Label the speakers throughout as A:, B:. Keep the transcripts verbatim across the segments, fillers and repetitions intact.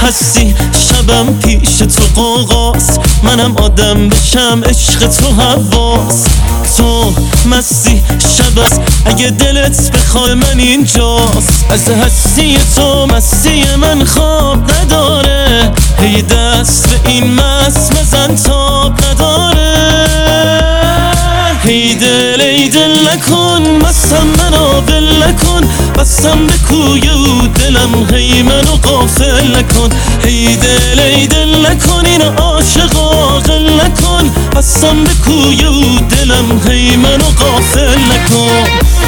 A: هستی شبم پیش تو قوقاس، منم آدم بشم عشق تو حواس. تو مستی شبست اگه دلت بخواد من اینجاست. از هستی تو مستی من خواب نداره، هی دست به این مست مزن تاب نداره. هی دل ای دل نکن مستم منو ول نکن، بستم به کوی و دلم هی منو غافل نکن. هی دل ای دل نکن این عاشق عاقل نکن، بستم به کوی و دلم هی منو غافل نکن.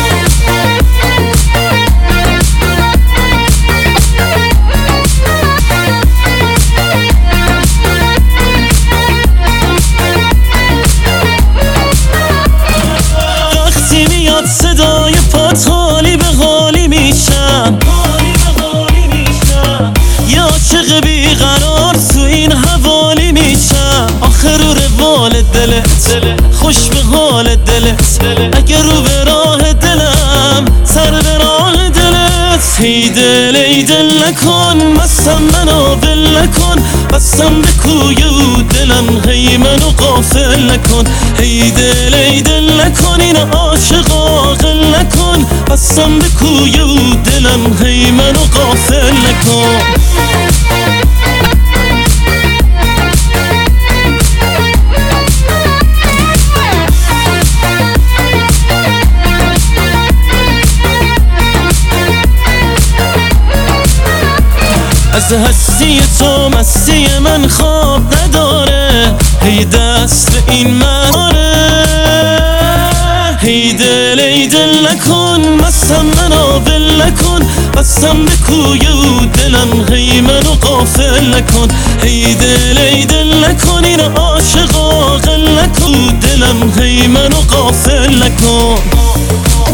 A: صدای پات حالی به حالی میشم، یا عاشق بیقرار تو این حوالی میشم. آخر رو روال دلت خوش به حال دلت، اگر رو به راه دلم سر به راه دلت. هی دل ای دل نکن مستم منو ول نکن، بستم به کوی و دلم هی منو غافل نکن. هی دل ای دل نکن این عاشق عاقل نکن، بستم به کوی و دلم هی منو غافل نکن. از هستی تو مستی من خواب نداره، هی دست به این ماره. هی دل ای دل نکن مستم منو ول نکن، بستم به کوی و دلم هی منو غافل نکن. هی دل ای دل نکن این عاشق عاقل نکن، دلم هی منو غافل نکن.